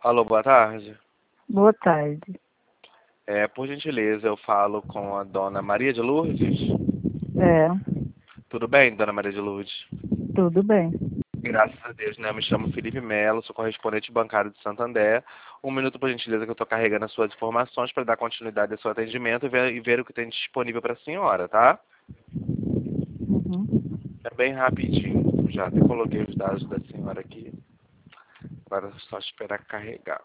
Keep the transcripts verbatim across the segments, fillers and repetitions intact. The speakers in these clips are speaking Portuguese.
Alô, boa tarde. Boa tarde. É, por gentileza, eu falo com a dona Maria de Lourdes. É, Tudo bem, dona Maria de Lourdes? tudo bem. Graças a Deus, né? Eu me chamo Felipe Melo, sou correspondente bancário de Santander. Um minuto, por gentileza, que eu estou carregando as suas informações para dar continuidade ao seu atendimento e ver, e ver o que tem disponível para a senhora, tá? Uhum. É bem rapidinho. Já até coloquei os dados da senhora aqui. Agora é só esperar carregar.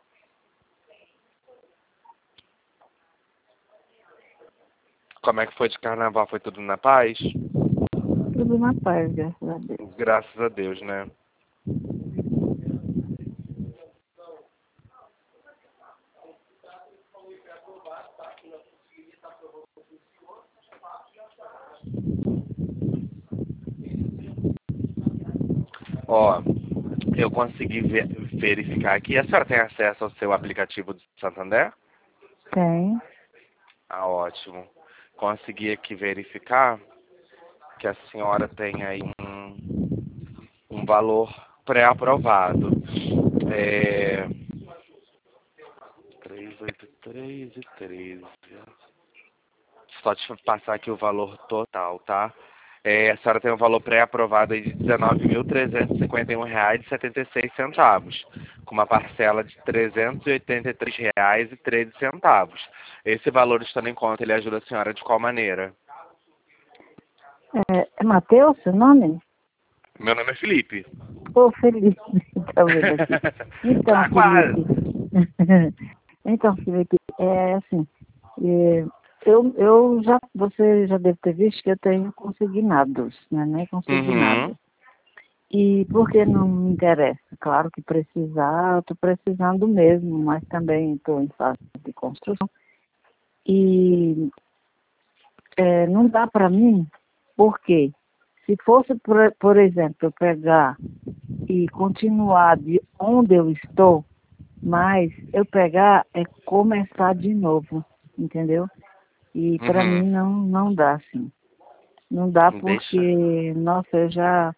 Como é que foi de carnaval? Foi tudo na paz? Tudo na paz, graças a Deus. Graças a Deus, né? Ó, eu consegui ver, verificar aqui. A senhora tem acesso ao seu aplicativo do Santander? Tem. Ah, ótimo. Consegui aqui verificar que a senhora tem aí um, um valor pré-aprovado. É... trezentos e oitenta e três e treze. Só te passar aqui o valor total, tá? É, a senhora tem um valor pré-aprovado aí de dezenove mil trezentos e cinquenta e um reais e setenta e seis centavos, com uma parcela de trezentos e oitenta e três reais e treze centavos. Esse valor estando em conta, ele ajuda a senhora de qual maneira? É, é Matheus, seu nome? Meu nome é Felipe. Ô, Felipe, tá vendo aqui. Então, Tá quase. Felipe. Então, Felipe, é assim, é, eu, eu já, você já deve ter visto que eu tenho consignados, né? Nem Uhum. consignado. E por que não me interessa? Claro que precisar, eu estou precisando mesmo, mas também estou em fase de construção. E é, não dá para mim, porque se fosse, por, por exemplo, eu pegar e continuar de onde eu estou, mas eu pegar é começar de novo, entendeu? E para Uhum. mim não, não dá, assim. Não dá Deixa. porque, nossa, eu já,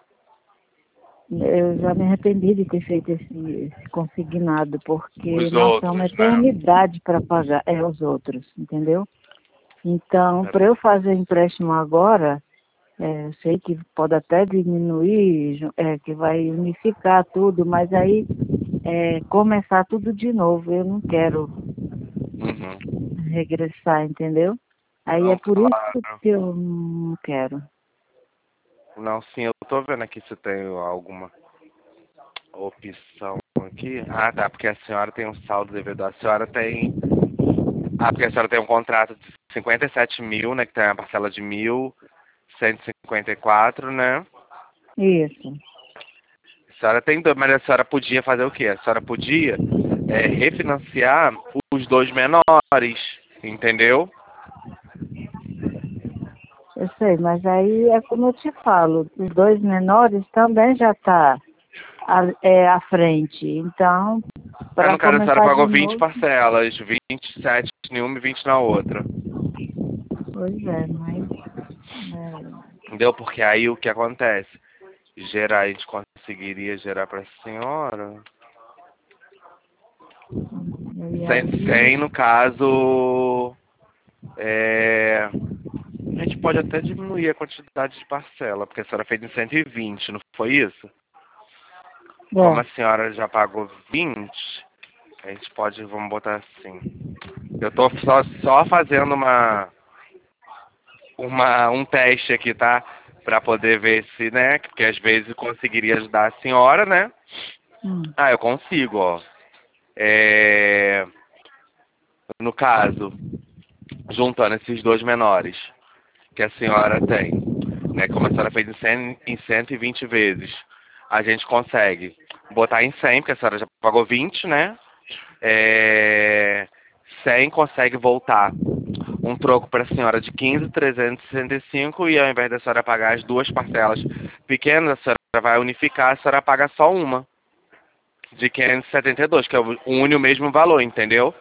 eu já me arrependi de ter feito esse, esse consignado, porque, Os nossa, é uma outros, né? eternidade para pagar, é os outros, entendeu? Então, para eu fazer empréstimo agora, é, eu sei que pode até diminuir, ju- é, que vai unificar tudo, mas aí é, começar tudo de novo. Eu não quero Uhum. regressar, entendeu? Aí é Não, por isso claro. que eu não quero. Não, sim, eu tô vendo aqui se tem alguma opção aqui. Ah, tá, porque a senhora tem um saldo devedor. A senhora tem. Ah, porque a senhora tem um contrato de cinquenta e sete mil, né? Que tem uma parcela de mil cento e cinquenta e quatro, né? Isso. A senhora tem dois, mas a senhora podia fazer o quê? A senhora podia é, refinanciar os dois menores, entendeu? Eu sei, mas aí é como eu te falo, os dois menores também já tá à, é, à frente. Então, Ah, para no caso, a senhora começar de pagou vinte novo, parcelas, vinte e sete em uma e vinte na outra. pois é, mas Entendeu? Porque aí o que acontece? Gerar, a gente conseguiria gerar para a senhora. é, e Sem, aí sem no caso, é, a gente pode até diminuir a quantidade de parcela, porque a senhora fez em cento e vinte, não foi isso? Como é, a senhora já pagou vinte, a gente pode, vamos botar assim. Eu tô só, só fazendo uma, uma, um teste aqui, tá? Pra poder ver se, né? Porque às vezes eu conseguiria ajudar a senhora, né? hum, Ah, eu consigo, ó. É, no caso, juntando esses dois menores que a senhora tem, né? Como a senhora fez em, cem, em cento e vinte vezes, a gente consegue botar em cem, porque a senhora já pagou vinte, né? É, cem consegue voltar um troco para a senhora de quinze mil trezentos e sessenta e cinco e ao invés da senhora pagar as duas parcelas pequenas, a senhora vai unificar, a senhora paga só uma de quinhentos e setenta e dois, que é o une o mesmo valor, entendeu?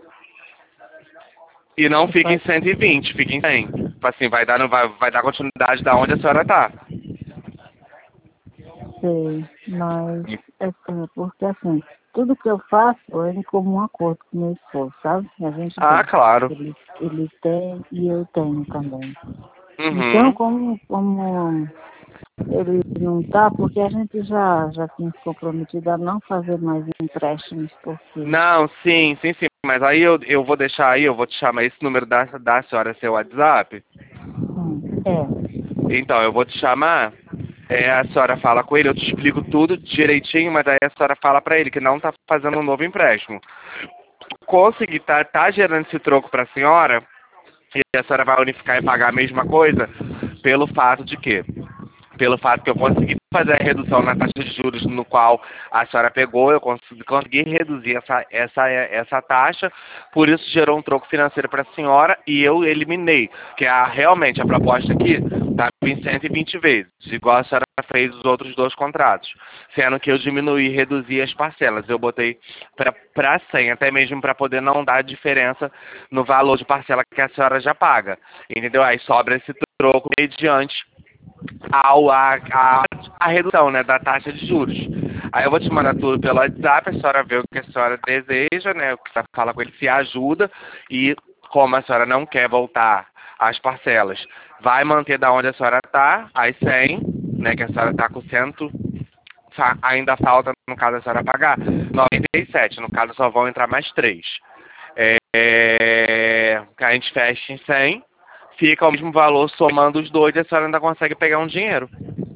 E não eu fica em faço, cento e vinte, fica em cem. Tipo assim, vai dar, vai, vai dar continuidade da onde a senhora tá. sei, mas é, é porque assim, tudo que eu faço é em comum acordo com meu esposo, sabe? A gente Ah, tem. claro. Ele, ele tem e eu tenho também. Então, Uhum. como, como ele não tá, porque a gente já, já tinha se comprometido a não fazer mais empréstimos, porque Não, sim, sim, sim. Mas aí eu, eu vou deixar aí, eu vou te chamar esse número da, da senhora, seu WhatsApp. hum, é, Então, eu vou te chamar, é, a senhora fala com ele, eu te explico tudo direitinho, mas aí a senhora fala pra ele que não tá fazendo um novo empréstimo. Conseguir tá, tá gerando esse troco pra senhora, e a senhora vai unificar e pagar a mesma coisa, pelo fato de que pelo fato que eu consegui fazer a redução na taxa de juros no qual a senhora pegou, eu consegui, consegui reduzir essa, essa, essa taxa, por isso gerou um troco financeiro para a senhora e eu eliminei, que a, realmente a proposta aqui estava em cento e vinte vezes, igual a senhora fez os outros dois contratos, sendo que eu diminuí e reduzi as parcelas, eu botei para cem, até mesmo para poder não dar diferença no valor de parcela que a senhora já paga, entendeu? Aí sobra esse troco mediante ao, a, a, a redução, né, da taxa de juros. Aí eu vou te mandar tudo pelo WhatsApp, a senhora vê o que a senhora deseja, né, o que você fala com ele, se ajuda, e como a senhora não quer voltar às parcelas, vai manter da onde a senhora está, as cem, né, que a senhora está com cem, ainda falta, no caso, a senhora pagar noventa e sete, no caso só vão entrar mais três. É, é, a gente fecha em cem, fica o mesmo valor somando os dois e a senhora ainda consegue pegar um dinheiro.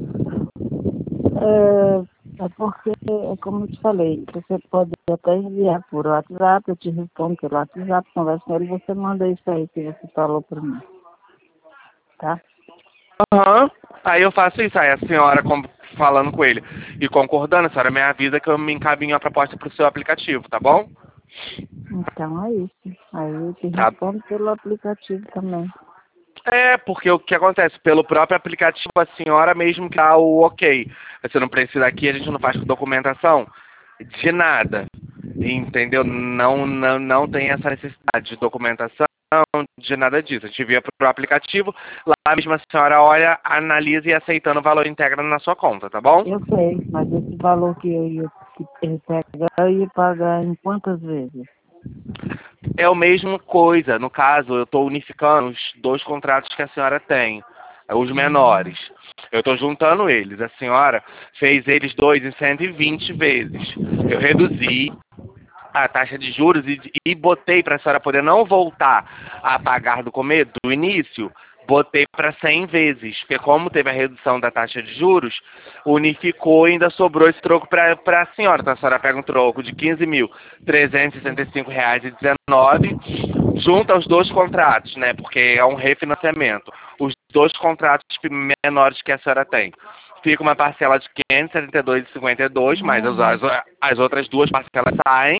é, é porque, é como eu te falei, você pode até enviar por WhatsApp, eu te respondo pelo WhatsApp, conversa com ele, você manda isso aí que você falou para mim, tá? Aham. Aí eu faço isso, aí a senhora com- falando com ele e concordando, a senhora me avisa que eu me encaminho a proposta para o seu aplicativo, tá bom? Então é isso. Aí eu te Tá. respondo pelo aplicativo também. É, porque o que acontece? Pelo próprio aplicativo, a senhora mesmo que dá o ok. Você não precisa aqui, a gente não faz documentação de nada. Entendeu? Não, não, não tem essa necessidade de documentação, de nada disso. A gente via pro aplicativo, lá mesmo a senhora olha, analisa e aceitando o valor integra na sua conta, tá bom? Eu sei, mas esse valor que eu ia que ele pegar, eu ia pagar em quantas vezes? É a mesma coisa. No caso, eu estou unificando os dois contratos que a senhora tem, os menores. Eu estou juntando eles. A senhora fez eles dois em cento e vinte vezes. Eu reduzi a taxa de juros e, e botei para a senhora poder não voltar a pagar do começo, do início, botei para cem vezes, porque como teve a redução da taxa de juros, unificou e ainda sobrou esse troco para a senhora. Então a senhora pega um troco de quinze mil trezentos e sessenta e cinco reais e dezenove, junta os dois contratos, né, porque é um refinanciamento, os dois contratos menores que a senhora tem. Fica uma parcela de quinhentos e setenta e dois reais e cinquenta e dois centavos, mas as, as, as outras duas parcelas saem.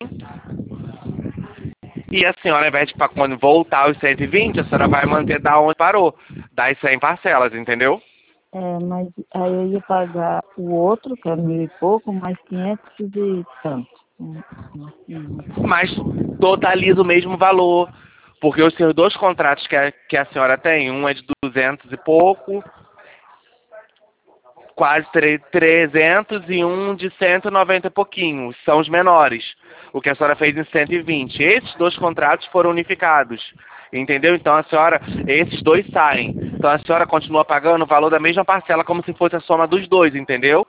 E a senhora, ao invés de pra quando voltar aos cento e vinte, a senhora vai manter da onde parou, das cem parcelas, entendeu? É, mas aí eu ia pagar o outro, que é mil e pouco, mais quinhentos e tanto. Hum, hum, hum. Mas totaliza o mesmo valor, porque os seus dois contratos que a, que a senhora tem, um é de duzentos e pouco, quase trezentos e um de cento e noventa e pouquinho, são os menores, o que a senhora fez em cento e vinte. Esses dois contratos foram unificados, entendeu? Então a senhora, esses dois saem. Então a senhora continua pagando o valor da mesma parcela como se fosse a soma dos dois, entendeu?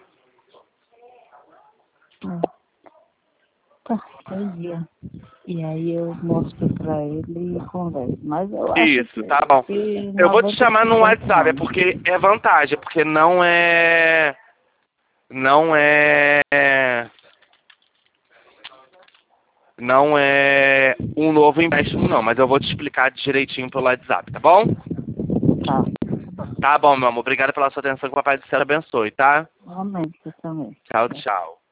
É, tá, entendi. E aí eu mostro pra ele e converso. Mas eu acho Isso, tá que, bom. que Eu vou te noventa chamar por no cento WhatsApp, é não. porque é vantagem, porque não é... Não é... Não é um novo empréstimo, não, mas eu vou te explicar direitinho pelo WhatsApp, tá bom? Tá, tá bom. Tá bom, meu amor. Obrigado pela sua atenção. Que o Papai do Céu abençoe, tá? Realmente, você também. Tchau, tchau.